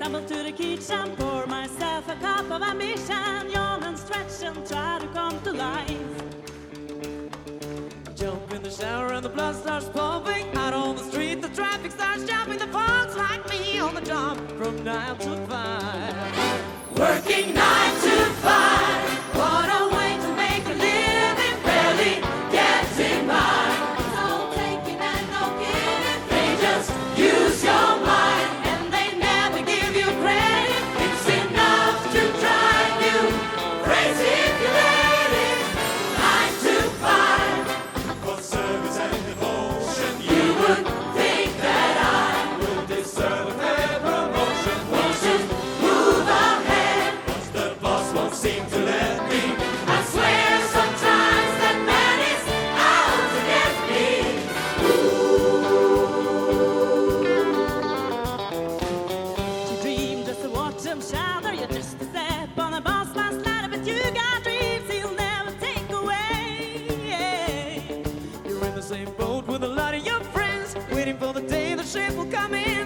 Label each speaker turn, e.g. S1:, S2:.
S1: stumble to the kitchen, pour myself a cup of ambition, yawn and stretch and try to come to life.
S2: Jump in the shower and the blood starts pumping. Out on the street, the traffic starts jumping. The folks like me on the job from 9 to 5.
S1: Working 9 to 5. What a way to make a living, barely getting by. No taking and no giving. They just use your mind, and they never give you credit. It's enough to drive you crazy if you let it. 9 to 5.
S3: For service and devotion,
S1: You would think that I
S3: will deserve a fair promotion.
S1: want to move ahead.
S3: The boss won't seem to let me.
S1: I swear sometimes that man is out to get me. You dream just to watch him shatter. You're just a step on a boss man's ladder, but you got dreams he'll never take away.
S2: You're in the same boat with a lot of your friends, waiting for the day the ship will come in.